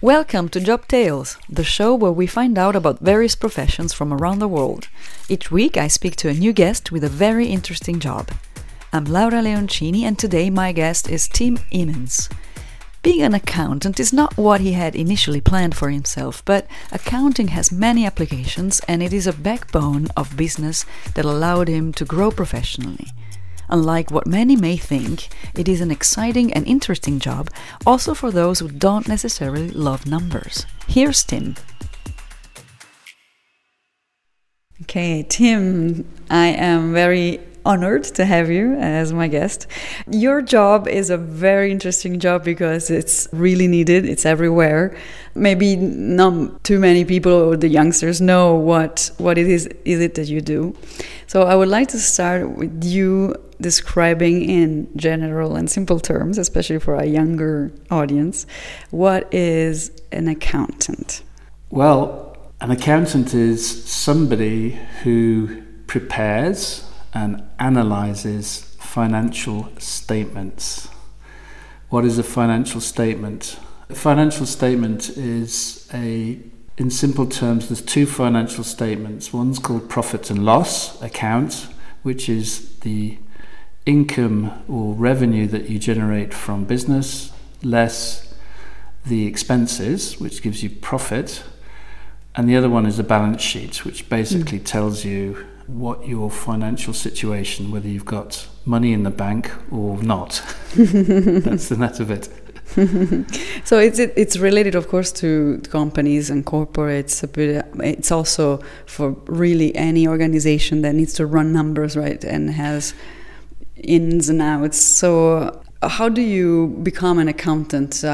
Welcome to Job Tales, the show where we find out about various professions from around the world. Each week I speak to a new guest with a very interesting job. I'm Laura Leoncini and today my guest is Tim Emmons. Being an accountant is not what he had initially planned for himself, but accounting has many applications and it is a backbone of business that allowed him to grow professionally. Unlike what many may think, it is an exciting and interesting job, also for those who don't necessarily love numbers. Here's Tim. Okay, Tim, I am very honored to have you as my guest. Your job is a very interesting job because it's really needed. It's everywhere. Maybe not too many people or the youngsters know what it is that you do. So I would like to start with you describing in general and simple terms, especially for a younger audience, what is an accountant? Well, an accountant is somebody who prepares and analyzes financial statements. What is a financial statement? A financial statement is in simple terms, there's two financial statements. One's called profit and loss account, which is the income or revenue that you generate from business, less the expenses, which gives you profit. And the other one is a balance sheet, which basically tells you what your financial situation, whether you've got money in the bank or not. That's the net of it. So it's related, of course, to companies and corporates. It's also for really any organization that needs to run numbers, right, and has ins and outs. So how do you become an accountant?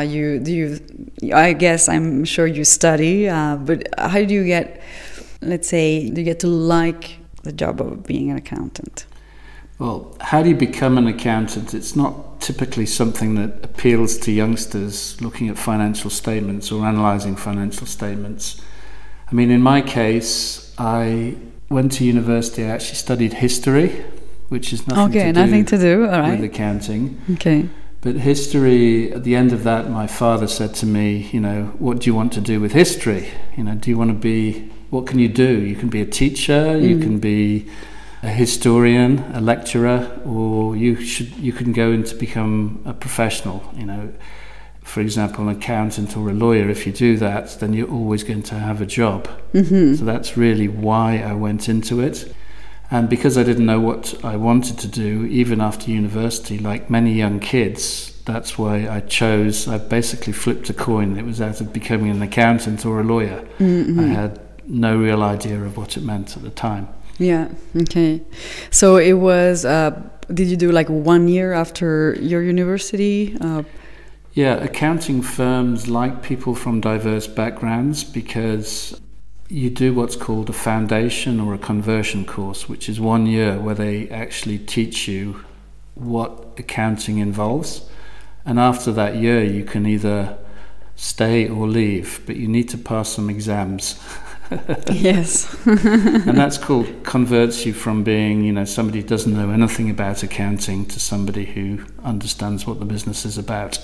I guess I'm sure you study, but how do you get, let's say, do you get to like the job of being an accountant? Well, how do you become an accountant? It's not typically something that appeals to youngsters looking at financial statements or analysing financial statements. I mean, in my case, I went to university. I actually studied history, which is nothing to do all right, with accounting. Okay. But history, at the end of that, my father said to me, what do you want to do with history? Do you want to be, what can you do? You can be a teacher, you can be a historian, a lecturer, or you can go in to become a professional. For example, an accountant or a lawyer. If you do that, then you're always going to have a job. So that's really why I went into it. And because I didn't know what I wanted to do, even after university, like many young kids, that's why I basically flipped a coin. It was out of becoming an accountant or a lawyer. I had no real idea of what it meant at the time. Yeah, okay. So it was, did you do like 1 year after your university? Yeah, accounting firms like people from diverse backgrounds because you do what's called a foundation or a conversion course, which is 1 year where they actually teach you what accounting involves. And after that year, you can either stay or leave, but you need to pass some exams. Yes. And that's converts you from being, somebody who doesn't know anything about accounting to somebody who understands what the business is about.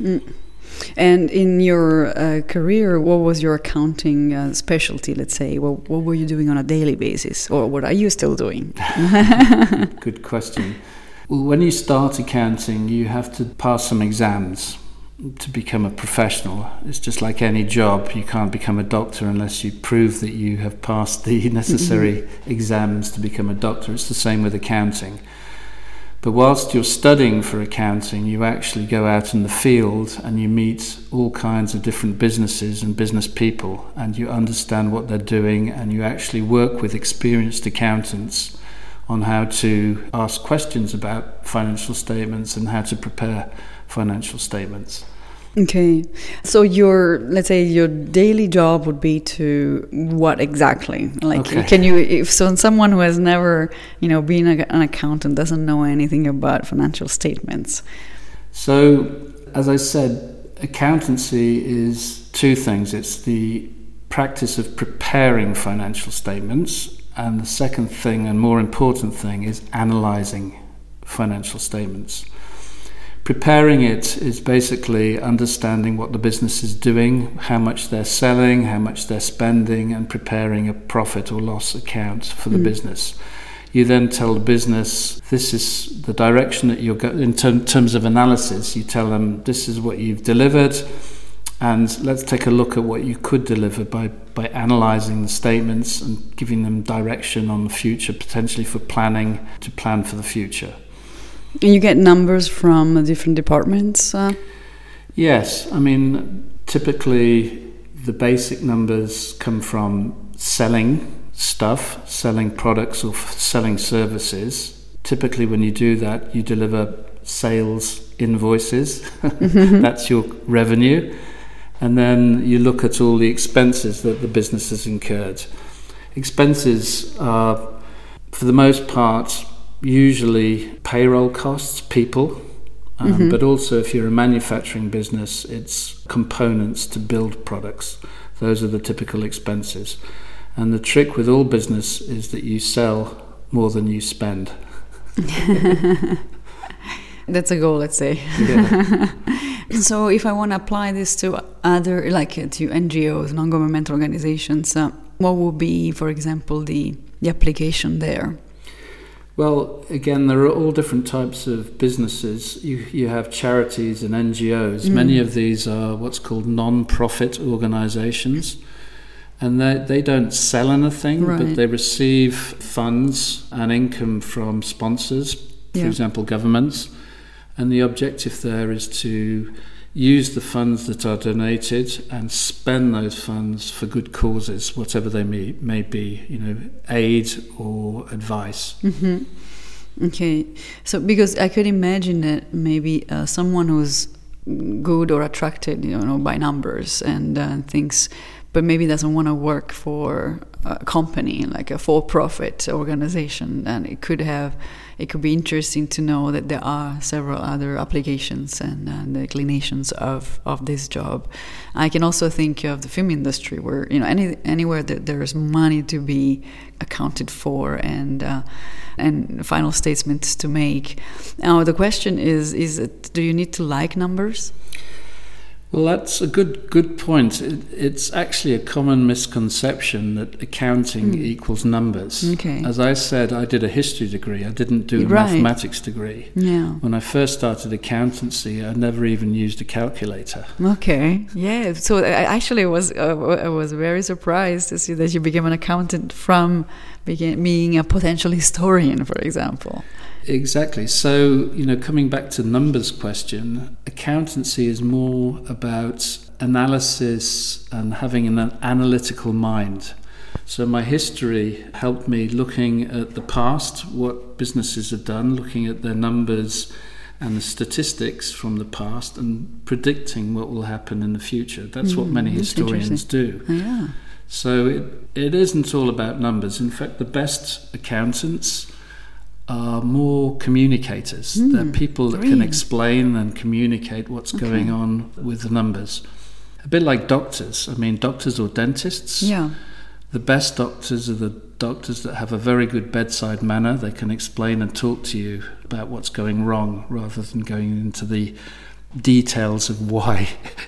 And in your career, what was your accounting specialty, let's say? What were you doing on a daily basis? Or what are you still doing? Good question. Well, when you start accounting, you have to pass some exams to become a professional. It's just like any job. You can't become a doctor unless you prove that you have passed the necessary exams to become a doctor. It's the same with accounting. But whilst you're studying for accounting, you actually go out in the field and you meet all kinds of different businesses and business people, and you understand what they're doing, and you actually work with experienced accountants on how to ask questions about financial statements and how to prepare financial statements. Okay, so your daily job would be to what exactly? Can you, if someone who has never, been an accountant, doesn't know anything about financial statements? So, as I said, accountancy is two things. It's the practice of preparing financial statements, and the second thing, and more important thing, is analysing financial statements. Preparing it is basically understanding what the business is doing, how much they're selling, how much they're spending, and preparing a profit or loss account for the business. You then tell the business, this is the direction that you're going in terms of analysis. You tell them, this is what you've delivered, and let's take a look at what you could deliver by analysing the statements and giving them direction on the future, potentially for planning, to plan for the future. And you get numbers from different departments? Yes. I mean, typically the basic numbers come from selling stuff, selling products or selling services. Typically when you do that, you deliver sales invoices. That's your revenue. And then you look at all the expenses that the business has incurred. Expenses are, for the most part, usually payroll costs, people, but also if you're a manufacturing business, it's components to build products. Those are the typical expenses. And the trick with all business is that you sell more than you spend. That's a goal, let's say. Yeah. So if I want to apply this to other, like to NGOs, non-governmental organizations, what would be, for example, the application there? Well, again, there are all different types of businesses. You have charities and NGOs. Many of these are what's called non-profit organizations. And they don't sell anything, but they receive funds and income from sponsors, for example, governments. And the objective there is to use the funds that are donated and spend those funds for good causes, whatever they may be, aid or advice. Okay, so because I could imagine that maybe someone who's good or attracted, by numbers and thinks, but maybe doesn't want to work for a company, like a for-profit organization, and it could be interesting to know that there are several other applications and declinations of this job. I can also think of the film industry, where anywhere that there is money to be accounted for and final statements to make. Now the question is do you need to like numbers? Well, that's a good point. It's actually a common misconception that accounting equals numbers. Okay. As I said, I did a history degree. I didn't do a mathematics degrry. Yeah. When I first started accountancy, I never even used a calculator. Okay. Yeah. So I was very surprised to see that you became an accountant from being a potential historian, for example. Exactly. So, coming back to the numbers question, accountancy is more about analysis and having an analytical mind. So my history helped me looking at the past, what businesses have done, looking at their numbers and the statistics from the past and predicting what will happen in the future. That's what many historians do. Yeah. So it isn't all about numbers. In fact, the best accountants are more communicators. They're people that can explain and communicate what's going on with the numbers. A bit like doctors. I mean, doctors or dentists. Yeah. The best doctors are the doctors that have a very good bedside manner. They can explain and talk to you about what's going wrong rather than going into the details of why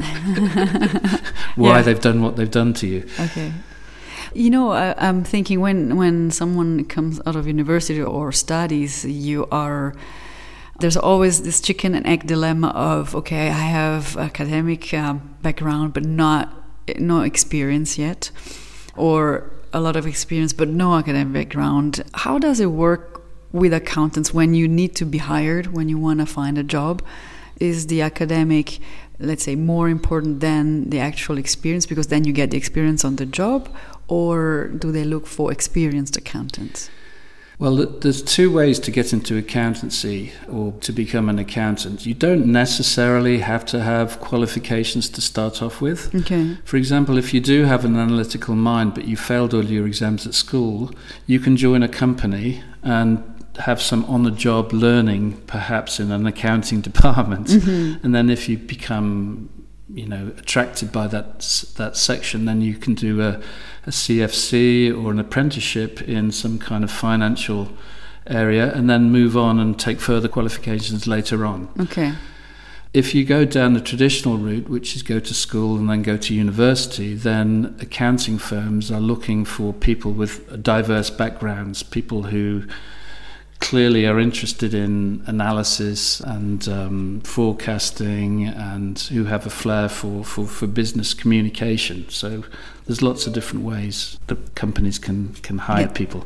they've done what they've done to you. Okay. I'm thinking when someone comes out of university or studies, there's always this chicken and egg dilemma of, okay, I have academic background but no experience yet, or a lot of experience but no academic background. How does it work with accountants when you need to be hired, when you want to find a job? Is the academic, let's say, more important than the actual experience because then you get the experience on the job? Or do they look for experienced accountants? Well, there's two ways to get into accountancy or to become an accountant. You don't necessarily have to have qualifications to start off with. Okay. For example, if you do have an analytical mind but you failed all your exams at school, you can join a company and have some on-the-job learning, perhaps in an accounting department. And then if you become attracted by that section, then you can do a CFC or an apprenticeship in some kind of financial area and then move on and take further qualifications later on. Okay. If you go down the traditional route, which is go to school and then go to university, then accounting firms are looking for people with diverse backgrounds, people who clearly are interested in analysis and forecasting, and who have a flair for business communication. So there's lots of different ways that companies can hire people.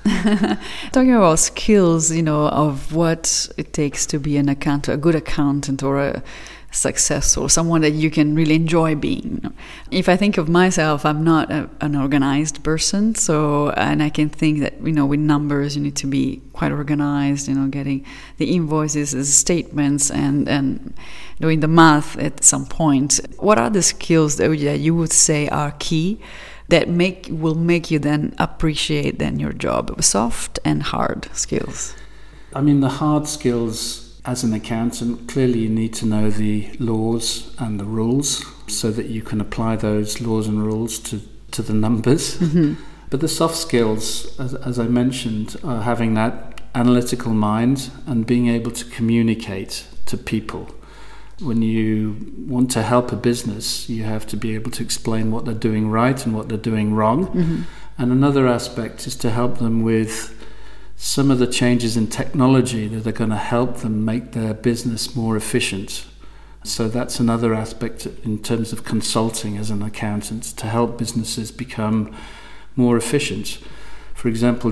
Talking about skills, of what it takes to be an accountant, a good accountant, or a successful, someone that you can really enjoy being. If I think of myself, I'm not an organized person, and I can think that, with numbers, you need to be quite organized, getting the invoices as statements and doing the math at some point. What are the skills that you would say are key that will make you then appreciate your job? Soft and hard skills. I mean, the hard skills, as an accountant, clearly you need to know the laws and the rules so that you can apply those laws and rules to the numbers. Mm-hmm. But the soft skills, as I mentioned, are having that analytical mind and being able to communicate to people. When you want to help a business, you have to be able to explain what they're doing right and what they're doing wrong. Mm-hmm. And another aspect is to help them with some of the changes in technology that are going to help them make their business more efficient. So that's another aspect in terms of consulting as an accountant, to help businesses become more efficient. For example,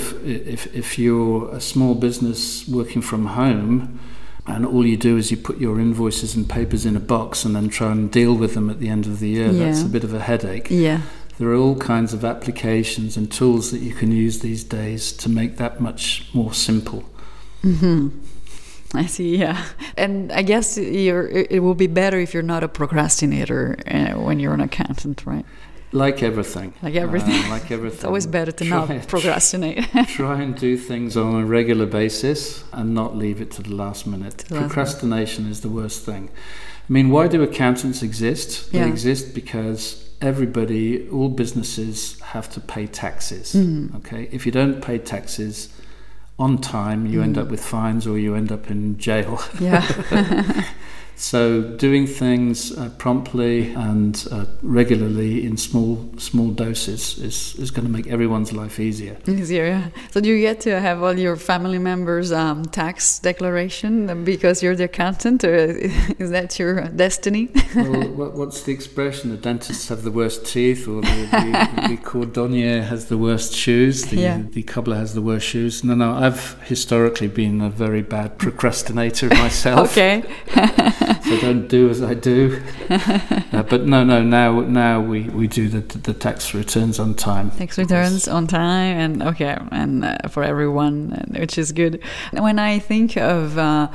if you're a small business working from home, and all you do is you put your invoices and papers in a box and then try and deal with them at the end of the year, that's a bit of a headache. Yeah. There are all kinds of applications and tools that you can use these days to make that much more simple. Mm-hmm. I see, yeah. And I guess it will be better if you're not a procrastinator when you're an accountant, right? Like everything. It's always better to not procrastinate. Try and do things on a regular basis and not leave it to the last minute. Procrastination is the worst thing. I mean, why do accountants exist? They exist because all businesses have to pay taxes. Okay, if you don't pay taxes on time, you end up with fines or you end up in jail. Yeah. So doing things promptly and regularly in small doses is going to make everyone's life easier. Easier, yeah. So do you get to have all your family members' tax declaration because you're the accountant, or is that your destiny? Well, what's the expression? The dentists have the worst teeth, or the cordonnier has the worst shoes, the cobbler has the worst shoes. No, I've historically been a very bad procrastinator myself. Okay. So don't do as I do. But no. Now we do the tax returns on time. Tax returns on time, and for everyone, which is good. When I think of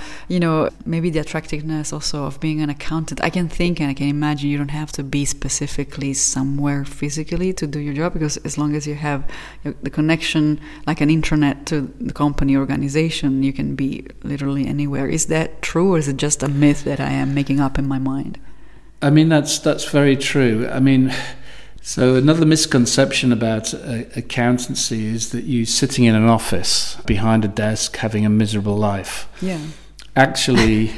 maybe the attractiveness also of being an accountant, I can think and I can imagine you don't have to be specifically somewhere physically to do your job, because as long as you have the connection, like an intranet to the company organization, you can be literally anywhere. Is that true, or is it just a myth that I am making up in my mind? I mean, that's very true. I mean, so another misconception about accountancy is that you're sitting in an office behind a desk having a miserable life. Yeah. Actually,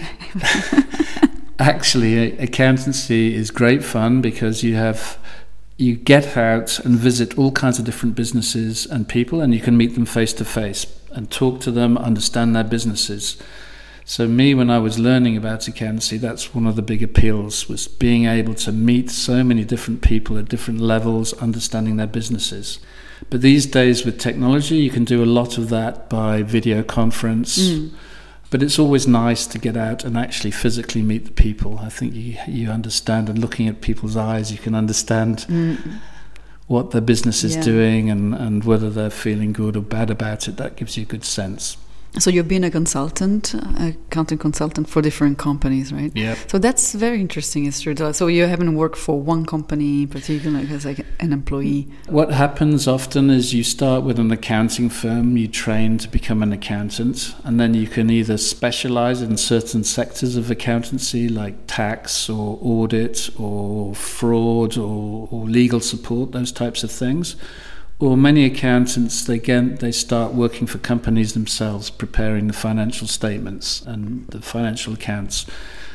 accountancy is great fun because you get out and visit all kinds of different businesses and people, and you can meet them face to face and talk to them, understand their businesses. So when I was learning about accountancy, that's one of the big appeals, was being able to meet so many different people at different levels, understanding their businesses. But these days with technology, you can do a lot of that by video conference. But it's always nice to get out and actually physically meet the people. I think you understand, and looking at people's eyes, you can understand what their business is doing and whether they're feeling good or bad about it. That gives you a good sense. So you've been a consultant, accounting consultant for different companies, right? Yeah. So that's very interesting. It's true. So you haven't worked for one company in particular as like an employee. What happens often is you start with an accounting firm, you train to become an accountant, and then you can either specialize in certain sectors of accountancy like tax or audit or fraud or legal support, those types of things. Or many accountants, they start working for companies themselves, preparing the financial statements and the financial accounts.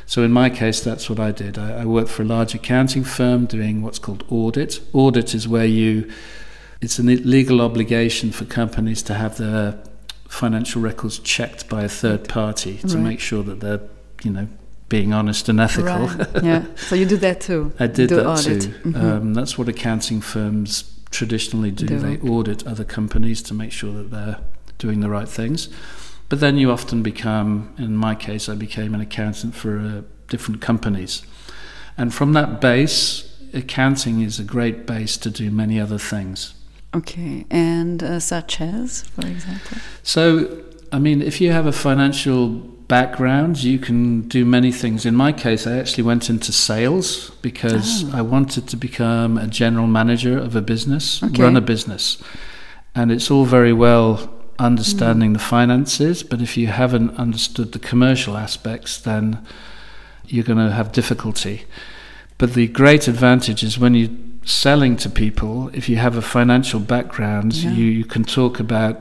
So in my case, that's what I did. I worked for a large accounting firm doing what's called audit. Audit is where it's a legal obligation for companies to have their financial records checked by a third party to make sure that they're, being honest and ethical. Right. Yeah. So you do that too? I did that audit. too. Mm-hmm. That's what accounting firms traditionally do. They audit other companies to make sure that they're doing the right things. But then you often become, in my case, I became an accountant for different companies. And from that base, accounting is a great base to do many other things. Okay. And such as, for example? So, if you have a financial background, you can do many things. In my case, I actually went into sales because I wanted to become a general manager of a business, run a business. And it's all very well understanding the finances, but if you haven't understood the commercial aspects, then you're going to have difficulty. But the great advantage is when you're selling to people, if you have a financial background, you can talk about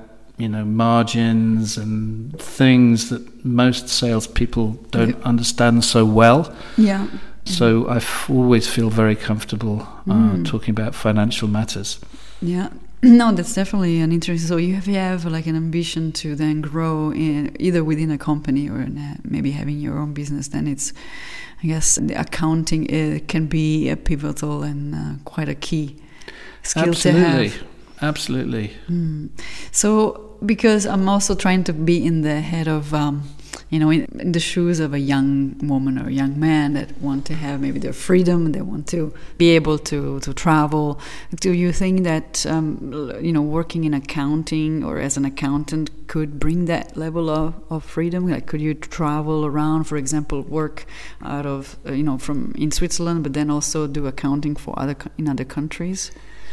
margins and things that most salespeople don't understand so well. Yeah. So I always feel very comfortable talking about financial matters. Yeah. No, that's definitely an interesting. So if you have like an ambition to then grow either within a company or maybe having your own business, then I guess the accounting can be a pivotal and quite a key skill to have. Absolutely. So, because I'm also trying to be in the head of, in the shoes of a young woman or a young man that want to have maybe their freedom, they want to be able to travel. Do you think that, working in accounting or as an accountant could bring that level of freedom? Like, could you travel around, for example, work out of, from in Switzerland, but then also do accounting for in other countries?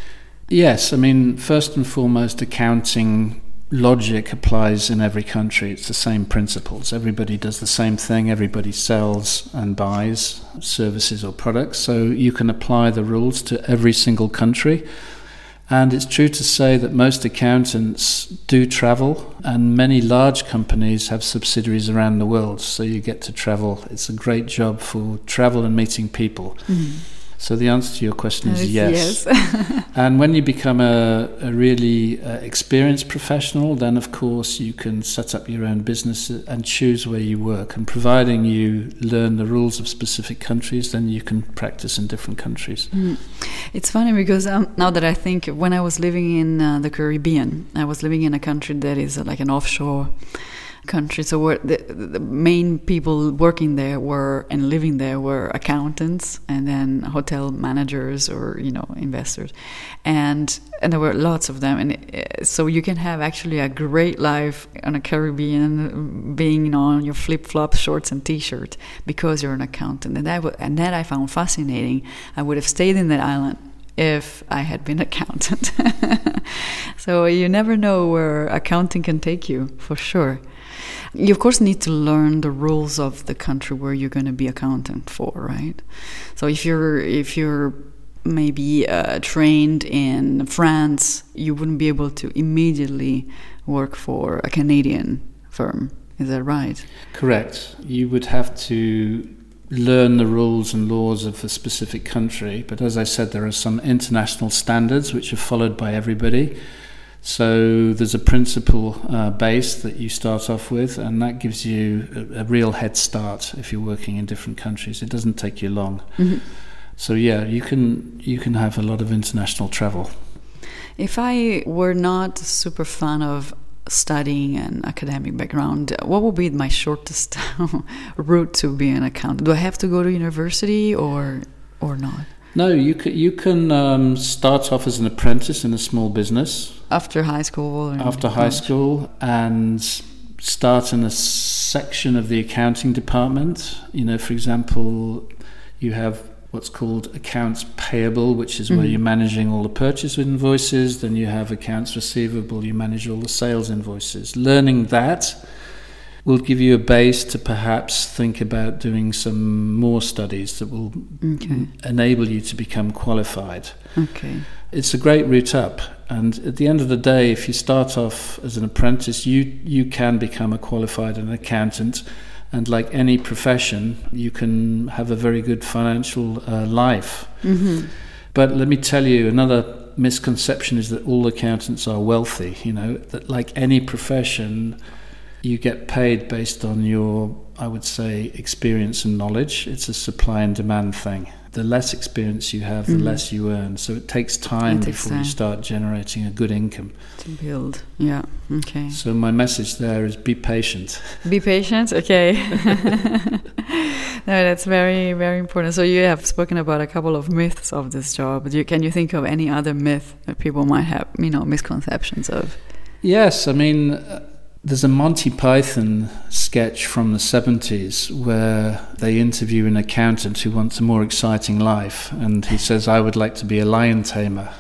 Yes, first and foremost, accounting logic applies in every country. It's the same principles. Everybody does the same thing. Everybody sells and buys services or products. So you can apply the rules to every single country. And it's true to say that most accountants do travel, and many large companies have subsidiaries around the world. So you get to travel. It's a great job for travel and meeting people. So the answer to your question is yes. And when you become a really experienced professional, then of course you can set up your own business and choose where you work. And providing you learn the rules of specific countries, then you can practice in different countries. It's funny because now that I think, when I was living in the Caribbean, I was living in a country that is like an offshore country. So where the main people working there and living there were accountants and then hotel managers or investors, and there were lots of them. And so you can have actually a great life on a Caribbean, being on your flip flops, shorts and t-shirt because you're an accountant. And that I found fascinating. I would have stayed in that island if I had been an accountant. So you never know where accounting can take you, for sure. You of course need to learn the rules of the country where you're going to be accountant for, right? So if you're maybe trained in France, you wouldn't be able to immediately work for a Canadian firm. Is that right? Correct. You would have to learn the rules and laws of a specific country, but as I said, there are some international standards which are followed by everybody. So there's a principle base that you start off with, and that gives you a real head start if you're working in different countries. It doesn't take you long. So yeah, you can have a lot of international travel. If I were not a super fan of studying an academic background, what would be my shortest route to be an accountant? Do I have to go to university or not? No, you can start off as an apprentice in a small business. After high school? After high school, and start in a section of the accounting department. For example, you have what's called accounts payable, which is where you're managing all the purchase invoices. Then you have accounts receivable, you manage all the sales invoices. Learning that will give you a base to perhaps think about doing some more studies that will enable you to become qualified. Okay. It's a great route up, and at the end of the day, if you start off as an apprentice, you can become a qualified accountant, And like any profession, you can have a very good financial life. Mm-hmm. But let me tell you, another misconception is that all accountants are wealthy. That like any profession, you get paid based on your, I would say, experience and knowledge. It's a supply and demand thing. The less experience you have, the less you earn. So it takes time before you start generating a good income. To build, yeah, okay. So my message there is be patient. Be patient, okay. No, that's very, very important. So you have spoken about a couple of myths of this job. Can you think of any other myth that people might have, misconceptions of? Yes, I mean, there's a Monty Python sketch from the 70s where they interview an accountant who wants a more exciting life, and he says, I would like to be a lion tamer.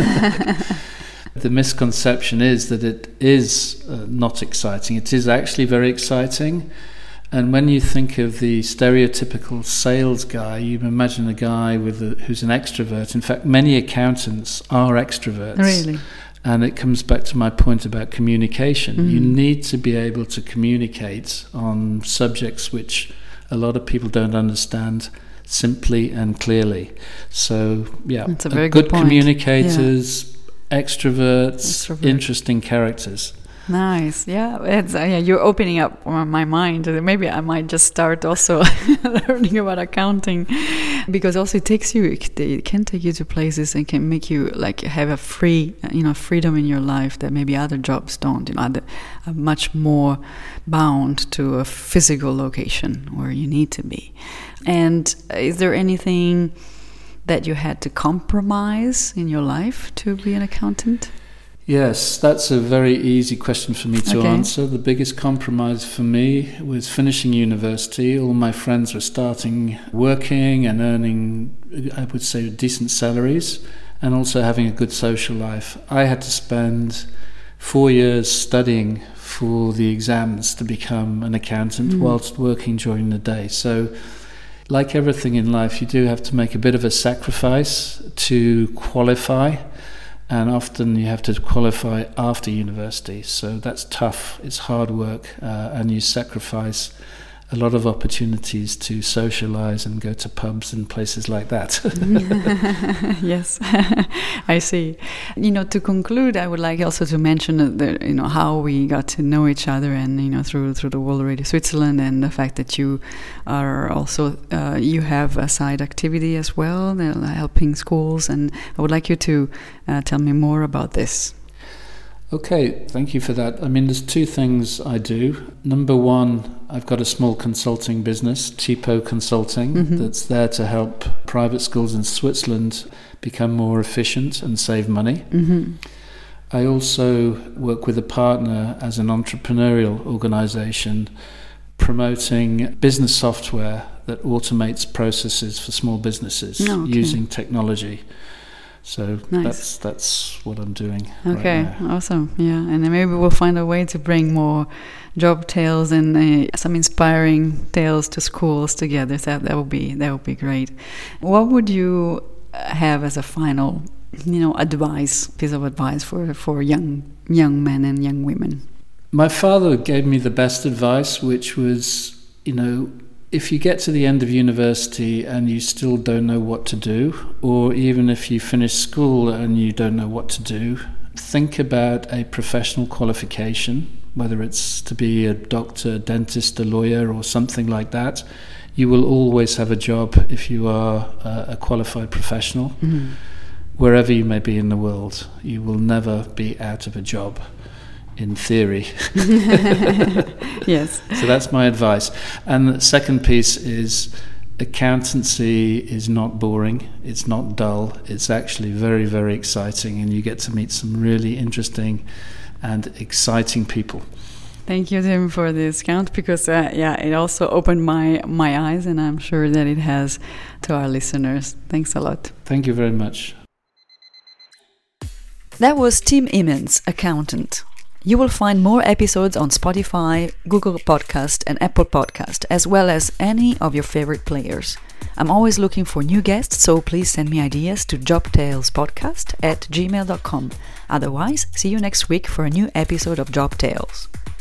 The misconception is that it is not exciting. It is actually very exciting. And when you think of the stereotypical sales guy, you imagine a guy who's an extrovert. In fact, many accountants are extroverts. Really? And it comes back to my point about communication. Mm-hmm. You need to be able to communicate on subjects which a lot of people don't understand simply and clearly. So, yeah, that's a very good point. Communicators, extroverts, interesting characters. Nice, yeah. You're opening up my mind. Maybe I might just start also learning about accounting, because also it can take you to places and can make you like have a freedom in your life that maybe other jobs don't. Are much more bound to a physical location where you need to be. And is there anything that you had to compromise in your life to be an accountant? Yes, that's a very easy question for me to answer. The biggest compromise for me was finishing university. All my friends were starting working and earning, I would say, decent salaries, and also having a good social life. I had to spend 4 years studying for the exams to become an accountant whilst working during the day. So, like everything in life, you do have to make a bit of a sacrifice to qualify. And often you have to qualify after university, so that's tough. It's hard work, and you sacrifice a lot of opportunities to socialize and go to pubs and places like that. Yes, I see. To conclude, I would like also to mention how we got to know each other, and through the World Radio Switzerland, and the fact that you are also you have a side activity as well, helping schools, and I would like you to tell me more about this. Okay, thank you for that. I mean, there's two things I do. Number one, I've got a small consulting business, Cheapo Consulting, that's there to help private schools in Switzerland become more efficient and save money. I also work with a partner as an entrepreneurial organization promoting business software that automates processes for small businesses using technology. So nice. that's what I'm doing. Okay, right now. Awesome. Yeah, and then maybe we'll find a way to bring more job tales and some inspiring tales to schools together. So that would be great. What would you have as a final, piece of advice for young men and young women? My father gave me the best advice, which was, if you get to the end of university and you still don't know what to do, or even if you finish school and you don't know what to do, think about a professional qualification, whether it's to be a doctor, dentist, a lawyer, or something like that. You will always have a job if you are a qualified professional. Wherever you may be in the world, you will never be out of a job. In theory. Yes. So that's my advice. And the second piece is accountancy is not boring, it's not dull, it's actually very, very exciting, and you get to meet some really interesting and exciting people. Thank you, Tim, for this count, because it also opened my eyes, and I'm sure that it has to our listeners. Thanks a lot. Thank you very much. That was Tim Immens, accountant. You will find more episodes on Spotify, Google Podcast and Apple Podcast, as well as any of your favorite players. I'm always looking for new guests, so please send me ideas to jobtalespodcast@gmail.com. Otherwise, see you next week for a new episode of Job Tales.